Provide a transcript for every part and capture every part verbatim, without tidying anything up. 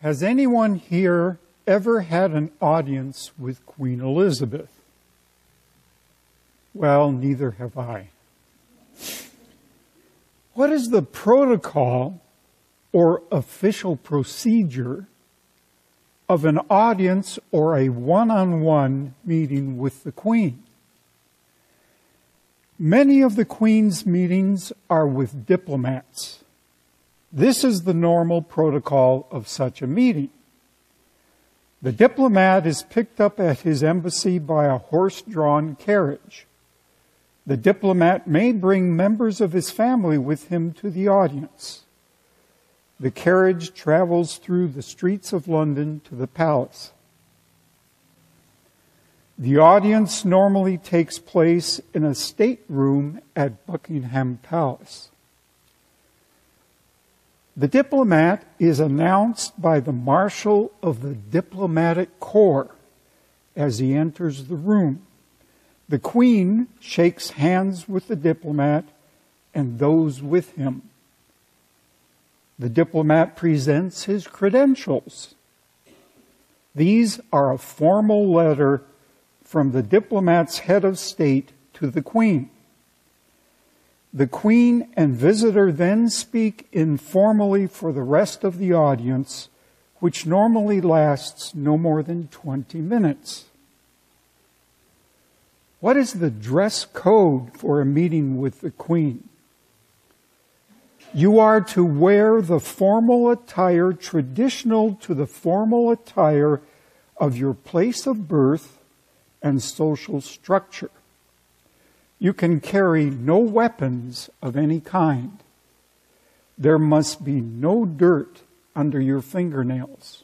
Has anyone here ever had an audience with Queen Elizabeth? Well, neither have I. What is the protocol or official procedure of an audience or a one-on-one meeting with the Queen? Many of the Queen's meetings are with diplomats. This is the normal protocol of such a meeting. The diplomat is picked up at his embassy by a horse-drawn carriage. The diplomat may bring members of his family with him to the audience. The carriage travels through the streets of London to the palace. The audience normally takes place in a stateroom at Buckingham Palace. The diplomat is announced by the Marshal of the Diplomatic Corps as he enters the room. The Queen shakes hands with the diplomat and those with him. The diplomat presents his credentials. These are a formal letter from the diplomat's head of state to the Queen. The Queen and visitor then speak informally for the rest of the audience, which normally lasts no more than twenty minutes. What is the dress code for a meeting with the Queen? You are to wear the formal attire traditional to the formal attire of your place of birth and social structure. You can carry no weapons of any kind. There must be no dirt under your fingernails.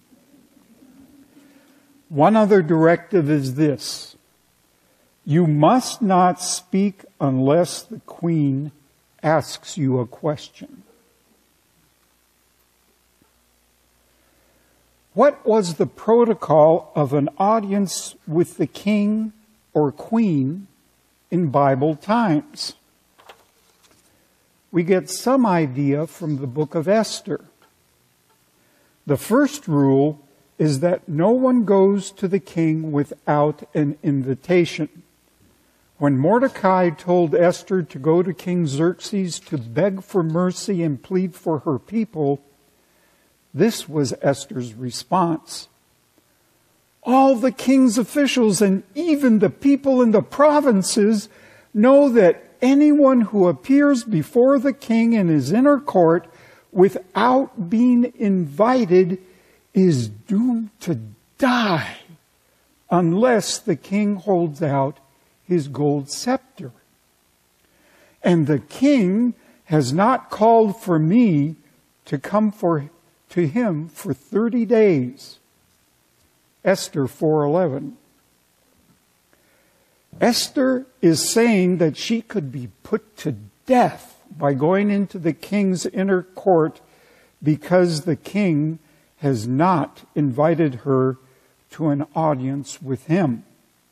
One other directive is this: you must not speak unless the Queen asks you a question. What was the protocol of an audience with the king or queen in Bible times? We get some idea from the book of Esther. The first rule is that no one goes to the king without an invitation. When Mordecai told Esther to go to King Xerxes to beg for mercy and plead for her people, this was Esther's response. All the king's officials and even the people in the provinces know that anyone who appears before the king in his inner court without being invited is doomed to die unless the king holds out his gold scepter. And the king has not called for me to come for to him for thirty days. Esther four eleven. Esther is saying that she could be put to death by going into the king's inner court because the king has not invited her to an audience with him.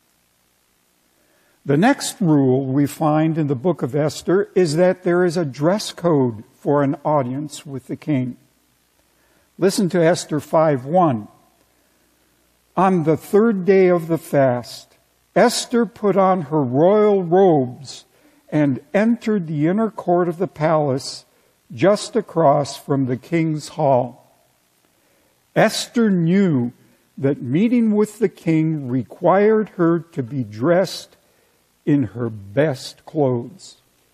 The next rule we find in the book of Esther is that there is a dress code for an audience with the king. Listen to Esther five one. On the third day of the fast, Esther put on her royal robes and entered the inner court of the palace just across from the king's hall. Esther knew that meeting with the king required her to be dressed in her best clothes.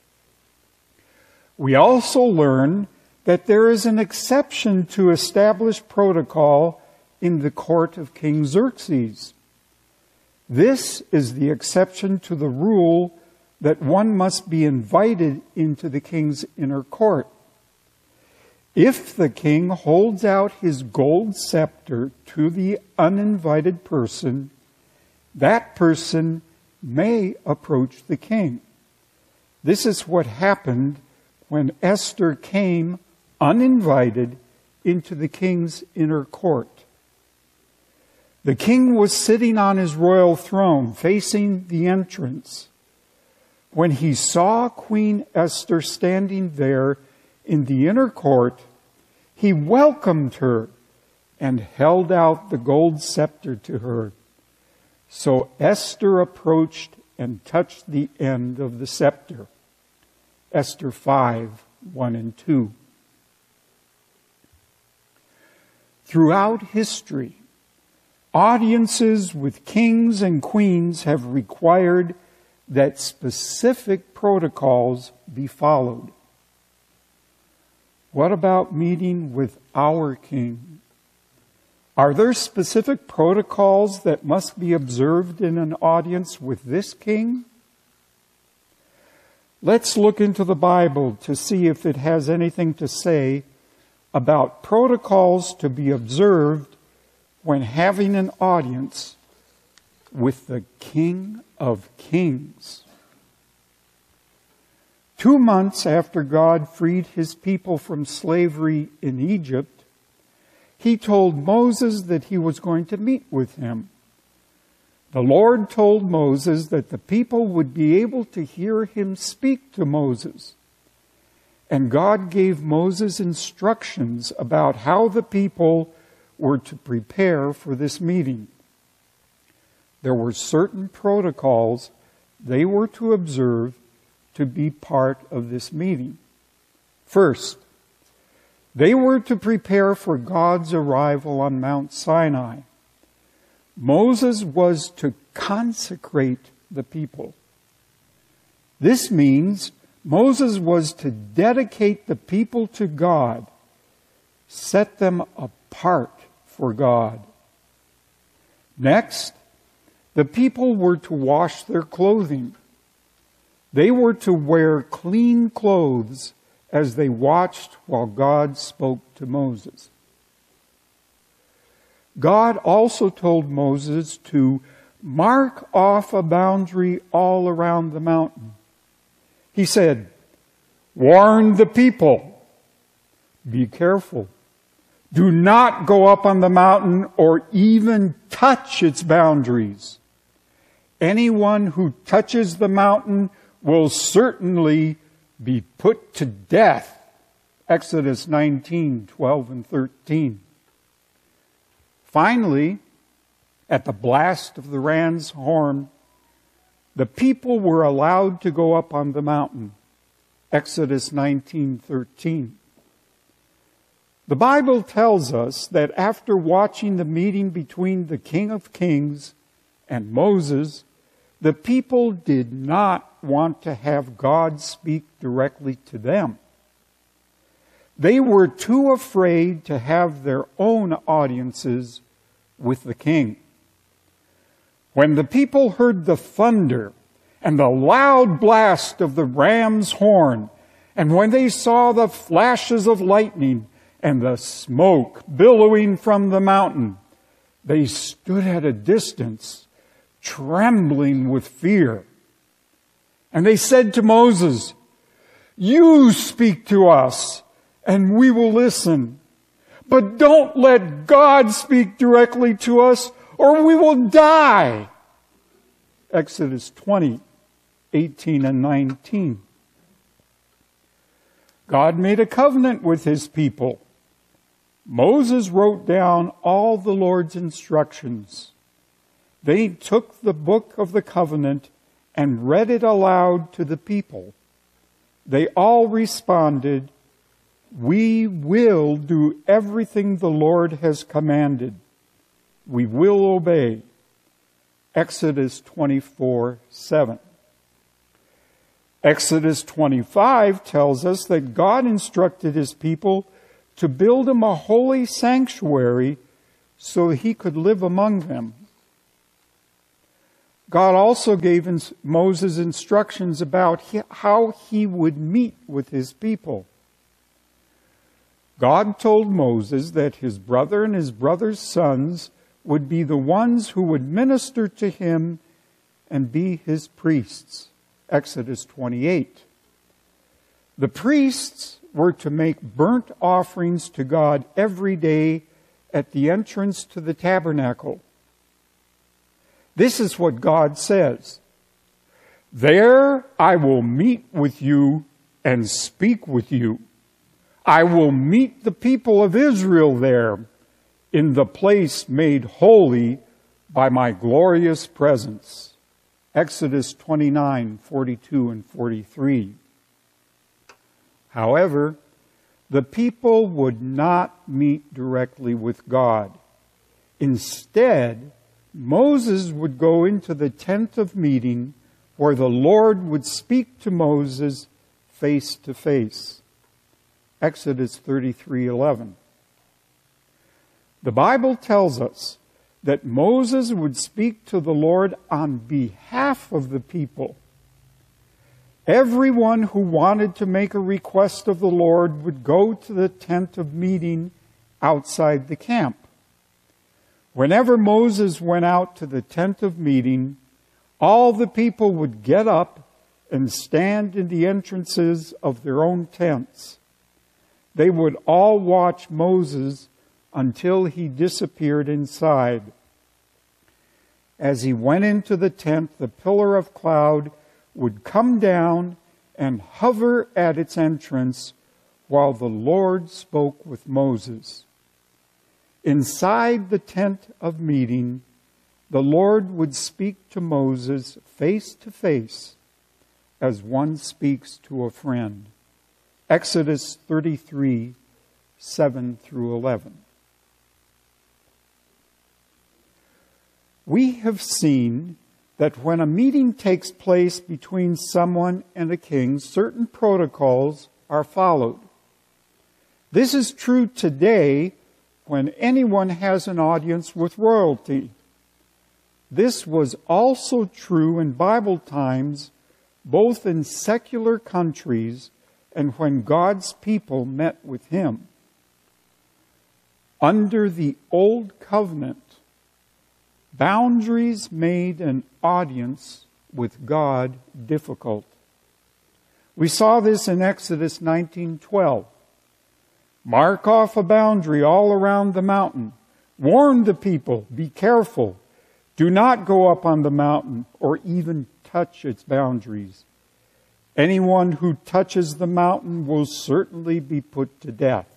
We also learn that there is an exception to established protocol in the court of King Xerxes. This is the exception to the rule that one must be invited into the king's inner court. If the king holds out his gold scepter to the uninvited person, that person may approach the king. This is what happened when Esther came uninvited into the king's inner court. The king was sitting on his royal throne facing the entrance. When he saw Queen Esther standing there in the inner court, he welcomed her and held out the gold scepter to her. So Esther approached and touched the end of the scepter. Esther five, one and two. Throughout history, audiences with kings and queens have required that specific protocols be followed. What about meeting with our king? Are there specific protocols that must be observed in an audience with this king? Let's look into the Bible to see if it has anything to say about protocols to be observed when having an audience with the King of Kings. Two months after God freed his people from slavery in Egypt, he told Moses that he was going to meet with him. The Lord told Moses that the people would be able to hear him speak to Moses. And God gave Moses instructions about how the people were to prepare for this meeting. There were certain protocols they were to observe to be part of this meeting. First, they were to prepare for God's arrival on Mount Sinai. Moses was to consecrate the people. This means Moses was to dedicate the people to God, set them apart for God. Next, the people were to wash their clothing. They were to wear clean clothes as they watched while God spoke to Moses. God also told Moses to mark off a boundary all around the mountain. He said, "Warn the people. Be careful. Do not go up on the mountain or even touch its boundaries. Anyone who touches the mountain will certainly be put to death." Exodus nineteen, twelve and thirteen. Finally, at the blast of the ram's horn, the people were allowed to go up on the mountain. Exodus nineteen, thirteen. The Bible tells us that after watching the meeting between the King of Kings and Moses, the people did not want to have God speak directly to them. They were too afraid to have their own audiences with the king. When the people heard the thunder and the loud blast of the ram's horn, and when they saw the flashes of lightning and the smoke billowing from the mountain, they stood at a distance, trembling with fear. And they said to Moses, "You speak to us, and we will listen. But don't let God speak directly to us, or we will die." Exodus twenty, eighteen and nineteen. God made a covenant with his people. Moses wrote down all the Lord's instructions. They took the book of the covenant and read it aloud to the people. They all responded, "We will do everything the Lord has commanded. We will obey." Exodus twenty-four, seven. Exodus twenty-five tells us that God instructed his people to build him a holy sanctuary so he could live among them. God also gave Moses instructions about how he would meet with his people. God told Moses that his brother and his brother's sons would be the ones who would minister to him and be his priests. Exodus twenty-eight. The priests were to make burnt offerings to God every day at the entrance to the tabernacle. This is what God says. "There I will meet with you and speak with you. I will meet the people of Israel there. in the place made holy by my glorious presence. Exodus twenty-nine, forty-two and forty-three. However, the people would not meet directly with God. Instead, Moses would go into the tent of meeting where the Lord would speak to Moses face to face. Exodus thirty-three, eleven. The Bible tells us that Moses would speak to the Lord on behalf of the people. Everyone who wanted to make a request of the Lord would go to the tent of meeting outside the camp. Whenever Moses went out to the tent of meeting, all the people would get up and stand in the entrances of their own tents. They would all watch Moses until he disappeared inside. As he went into the tent, the pillar of cloud would come down and hover at its entrance while the Lord spoke with Moses. Inside the tent of meeting, the Lord would speak to Moses face to face as one speaks to a friend. Exodus thirty-three, seven through eleven. We have seen that when a meeting takes place between someone and a king, certain protocols are followed. This is true today when anyone has an audience with royalty. This was also true in Bible times, both in secular countries and when God's people met with Him. Under the Old Covenant, boundaries made an audience with God difficult. We saw this in Exodus nineteen twelve. Mark off a boundary all around the mountain. Warn the people, be careful. Do not go up on the mountain or even touch its boundaries. Anyone who touches the mountain will certainly be put to death.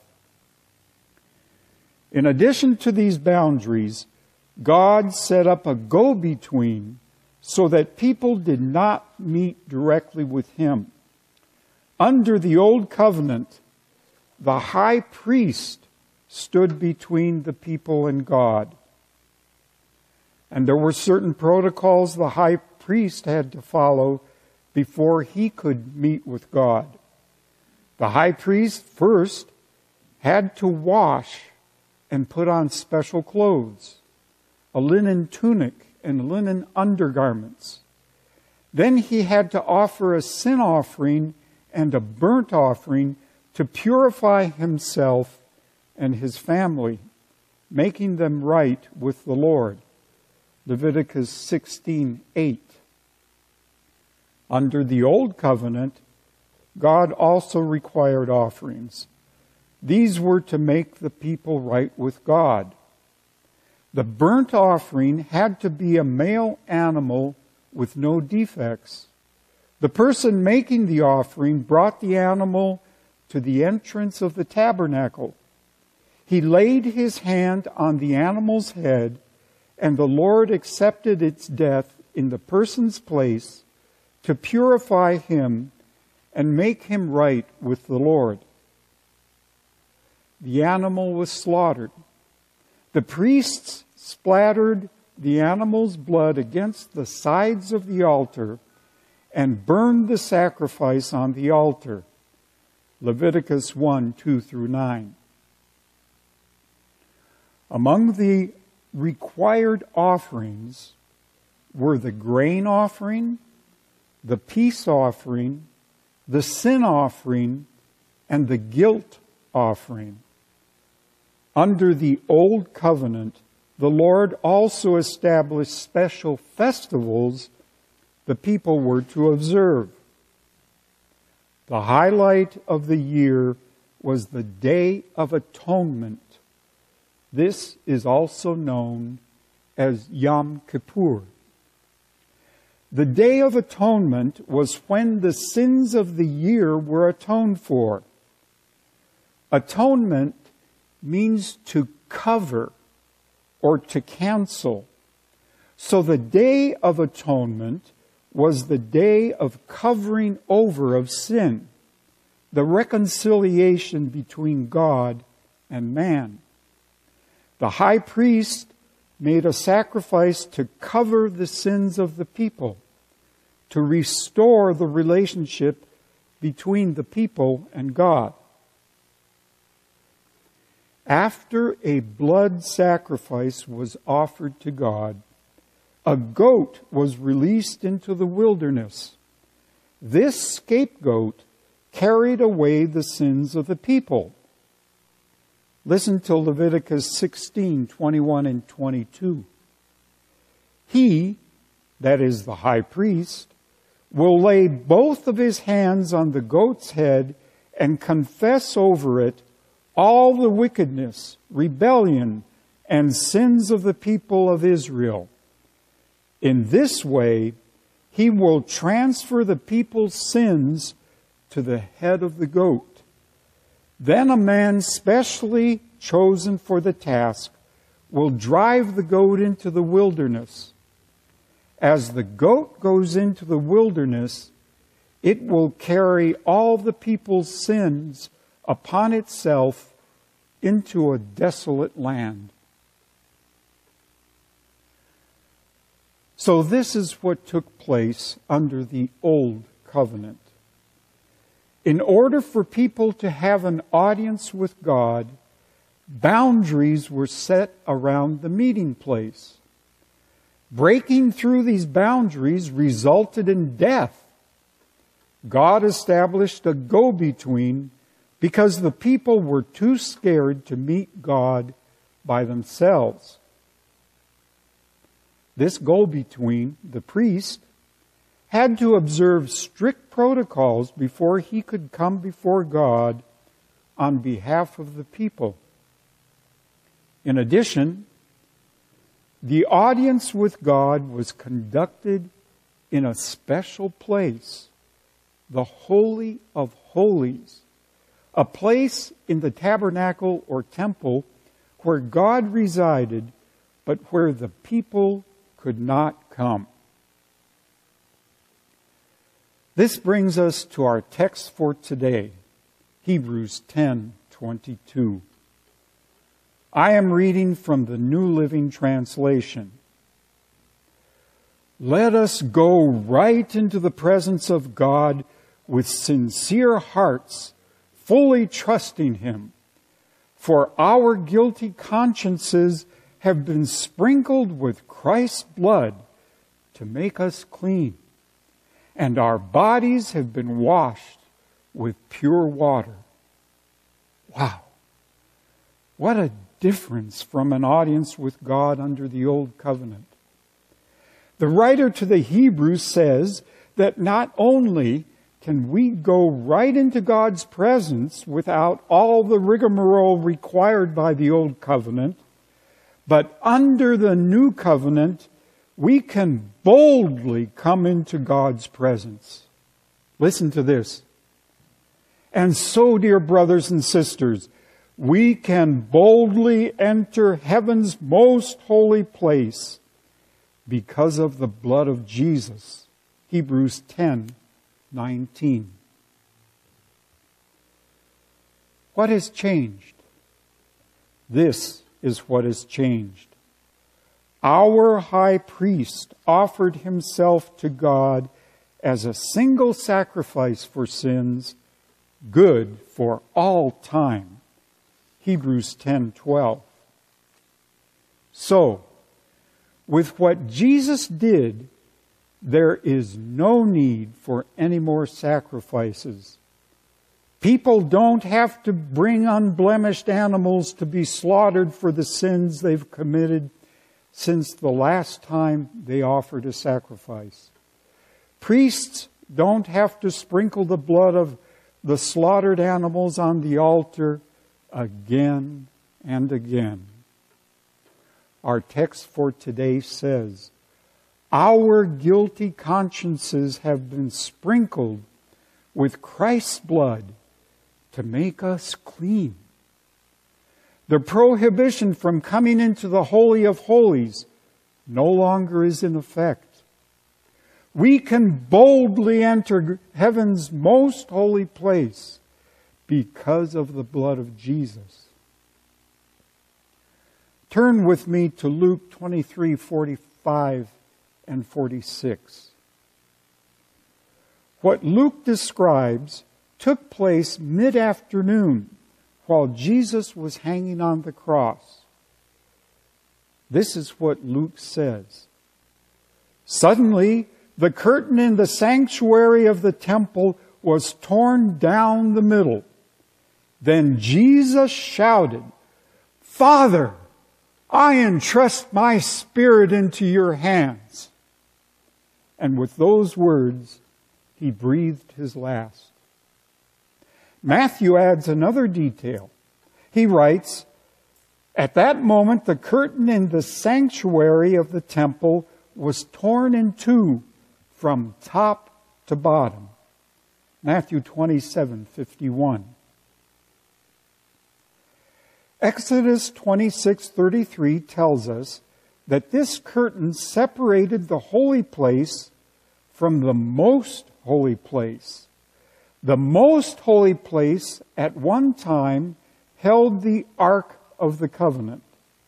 In addition to these boundaries, God set up a go-between so that people did not meet directly with Him. Under the Old Covenant, the high priest stood between the people and God. And there were certain protocols the high priest had to follow before he could meet with God. The high priest first had to wash and put on special clothes, a linen tunic and linen undergarments. Then he had to offer a sin offering and a burnt offering to purify himself and his family, making them right with the Lord. Leviticus sixteen eight. Under the Old Covenant, God also required offerings. These were to make the people right with God. The burnt offering had to be a male animal with no defects. The person making the offering brought the animal to the entrance of the tabernacle. He laid his hand on the animal's head, and the Lord accepted its death in the person's place to purify him and make him right with the Lord. The animal was slaughtered. The priests splattered the animal's blood against the sides of the altar and burned the sacrifice on the altar. Leviticus one, two through nine. Among the required offerings were the grain offering, the peace offering, the sin offering, and the guilt offering. Under the Old Covenant, the Lord also established special festivals the people were to observe. The highlight of the year was the Day of Atonement. This is also known as Yom Kippur. The Day of Atonement was when the sins of the year were atoned for. Atonement means to cover or to cancel. So the Day of Atonement was the day of covering over of sin, the reconciliation between God and man. The high priest made a sacrifice to cover the sins of the people, to restore the relationship between the people and God. After a blood sacrifice was offered to God, a goat was released into the wilderness. This scapegoat carried away the sins of the people. Listen to Leviticus sixteen, twenty-one and twenty-two. He, that is the high priest, will lay both of his hands on the goat's head and confess over it all the wickedness, rebellion, and sins of the people of Israel. In this way, he will transfer the people's sins to the head of the goat. Then a man specially chosen for the task will drive the goat into the wilderness. As the goat goes into the wilderness, it will carry all the people's sins upon itself into a desolate land. So this is what took place under the Old Covenant. In order for people to have an audience with God, boundaries were set around the meeting place. Breaking through these boundaries resulted in death. God established a go-between because the people were too scared to meet God by themselves. This go-between, the priest, had to observe strict protocols before he could come before God on behalf of the people. In addition, the audience with God was conducted in a special place, the Holy of Holies, a place in the tabernacle or temple where God resided, but where the people could not come. This brings us to our text for today, Hebrews ten twenty-two. I am reading from the New Living Translation. Let us go right into the presence of God with sincere hearts, fully trusting Him. For our guilty consciences have been sprinkled with Christ's blood to make us clean, and our bodies have been washed with pure water. Wow! What a difference from an audience with God under the Old Covenant. The writer to the Hebrews says that not only can we go right into God's presence without all the rigmarole required by the Old Covenant, but under the New Covenant, we can boldly come into God's presence. Listen to this. And so, dear brothers and sisters, we can boldly enter heaven's most holy place because of the blood of Jesus. Hebrews ten nineteen. What has changed? This is what has changed. Our high priest offered himself to God as a single sacrifice for sins, good for all time. Hebrews ten twelve. So, with what Jesus did, there is no need for any more sacrifices. People don't have to bring unblemished animals to be slaughtered for the sins they've committed since the last time they offered a sacrifice. Priests don't have to sprinkle the blood of the slaughtered animals on the altar again and again. Our text for today says, our guilty consciences have been sprinkled with Christ's blood to make us clean. The prohibition from coming into the Holy of Holies no longer is in effect. We can boldly enter heaven's most holy place because of the blood of Jesus. Turn with me to Luke twenty-three, forty-five and forty-six. What Luke describes took place mid-afternoon while Jesus was hanging on the cross. This is what Luke says. Suddenly, the curtain in the sanctuary of the temple was torn down the middle. Then Jesus shouted, "Father, I entrust my spirit into your hands." And with those words, he breathed his last. Matthew adds another detail. He writes, "At that moment, the curtain in the sanctuary of the temple was torn in two from top to bottom." Matthew twenty-seven, fifty-one. Exodus twenty-six, thirty-three tells us that this curtain separated the holy place from the most holy place. The most holy place at one time held the Ark of the Covenant.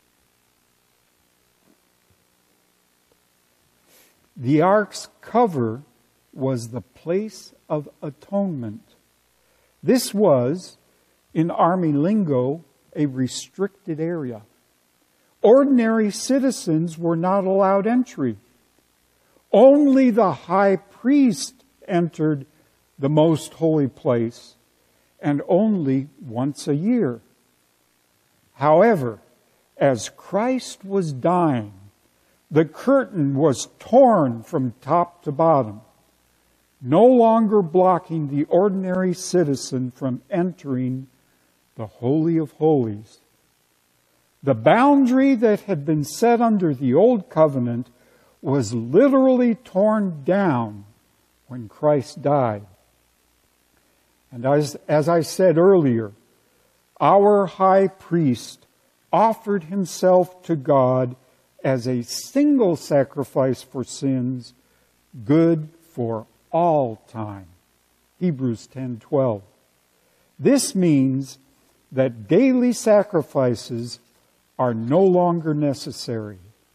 The Ark's cover was the place of atonement. This was, in Army lingo, a restricted area. Ordinary citizens were not allowed entry. Only the high priest entered the most holy place, and only once a year. However, as Christ was dying, the curtain was torn from top to bottom, no longer blocking the ordinary citizen from entering the Holy of Holies. The boundary that had been set under the Old Covenant was literally torn down when Christ died. And as, as I said earlier, our high priest offered himself to God as a single sacrifice for sins, good for all time. Hebrews ten twelve. This means that daily sacrifices are no longer necessary.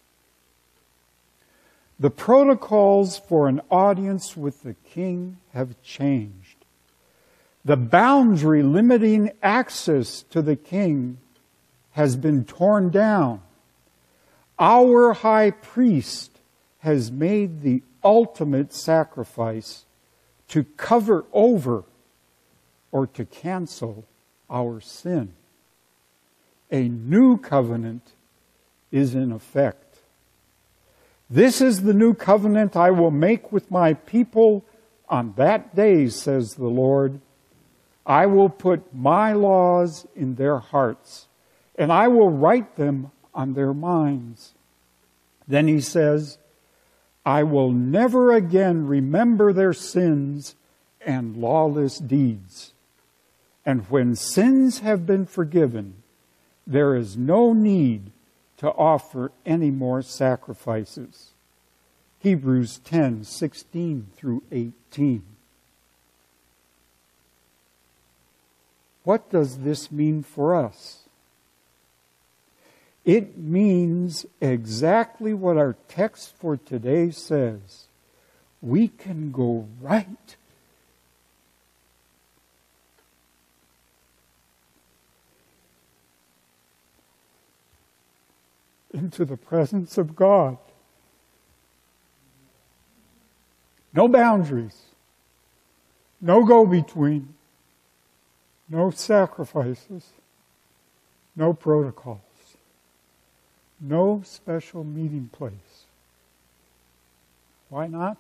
The protocols for an audience with the king have changed. The boundary limiting access to the king has been torn down. Our high priest has made the ultimate sacrifice to cover over or to cancel our sin. A new covenant is in effect. "This is the new covenant I will make with my people on that day, says the Lord. I will put my laws in their hearts, and I will write them on their minds." Then he says, "I will never again remember their sins and lawless deeds. And when sins have been forgiven, there is no need to offer any more sacrifices." Hebrews ten, sixteen through eighteen. What does this mean for us? It means exactly what our text for today says. We can go right into the presence of God. No boundaries. No go-between. No sacrifices. No protocols. No special meeting place. Why not?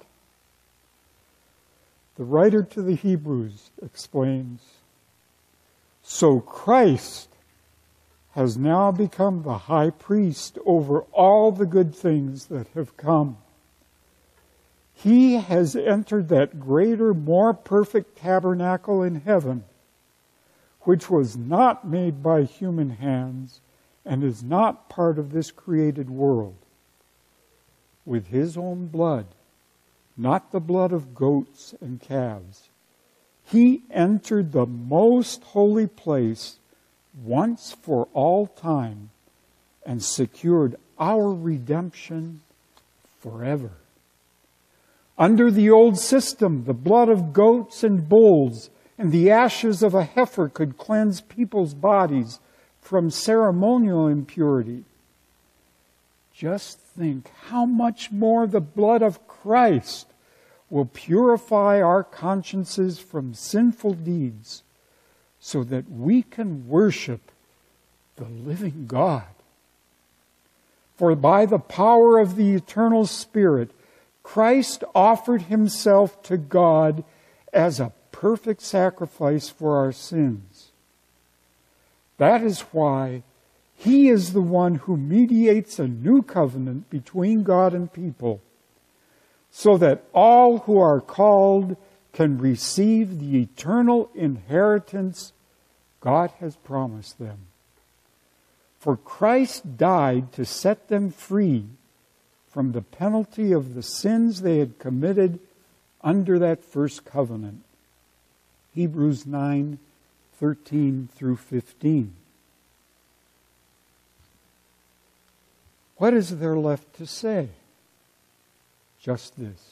The writer to the Hebrews explains, "So Christ has now become the high priest over all the good things that have come. He has entered that greater, more perfect tabernacle in heaven, which was not made by human hands and is not part of this created world. With his own blood, not the blood of goats and calves, he entered the most holy place once for all time and secured our redemption forever. Under the old system, the blood of goats and bulls and the ashes of a heifer could cleanse people's bodies from ceremonial impurity. Just think how much more the blood of Christ will purify our consciences from sinful deeds so that we can worship the living God. For by the power of the eternal Spirit, Christ offered himself to God as a perfect sacrifice for our sins. That is why he is the one who mediates a new covenant between God and people, so that all who are called can receive the eternal inheritance God has promised them. For Christ died to set them free from the penalty of the sins they had committed under that first covenant. Hebrews nine, thirteen through fifteen. What is there left to say? Just this.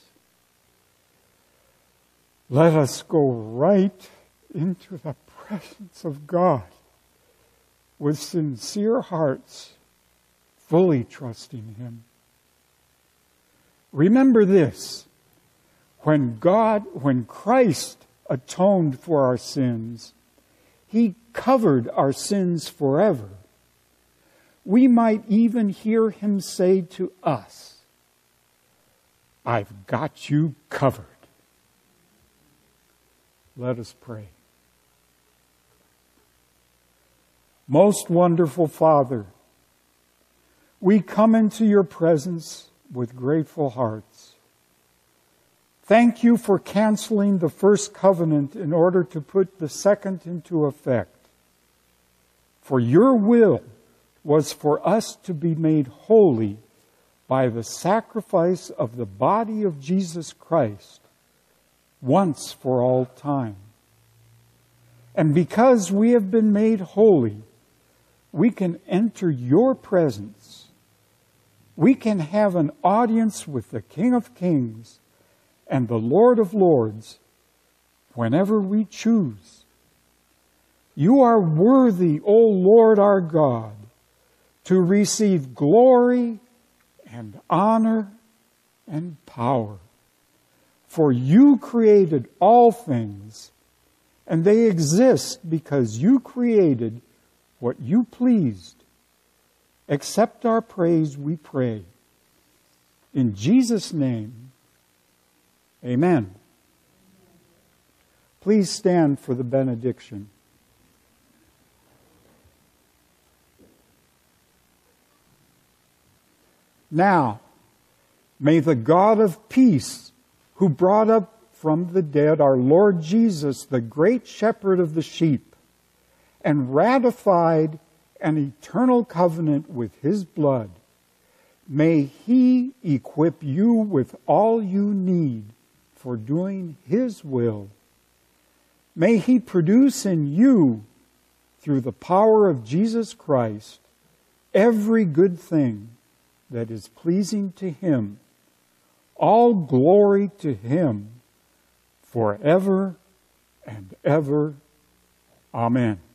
Let us go right into the presence of God with sincere hearts, fully trusting him. Remember this, when God, when Christ atoned for our sins, he covered our sins forever. We might even hear him say to us, I've got you covered. Let us pray. Most wonderful Father, we come into your presence with grateful hearts. Thank you for canceling the first covenant in order to put the second into effect. For your will was for us to be made holy by the sacrifice of the body of Jesus Christ once for all time. And because we have been made holy, we can enter your presence. We can have an audience with the King of Kings and the Lord of Lords whenever we choose. You are worthy, O Lord our God, to receive glory and honor and power. For you created all things, and they exist because you created what you pleased. Accept our praise, we pray. In Jesus' name, amen. Please stand for the benediction. Now, may the God of peace, who brought up from the dead our Lord Jesus, the great shepherd of the sheep, and ratified an eternal covenant with his blood, may he equip you with all you need for doing his will. May he produce in you, through the power of Jesus Christ, every good thing that is pleasing to him. All glory to him forever and ever. Amen.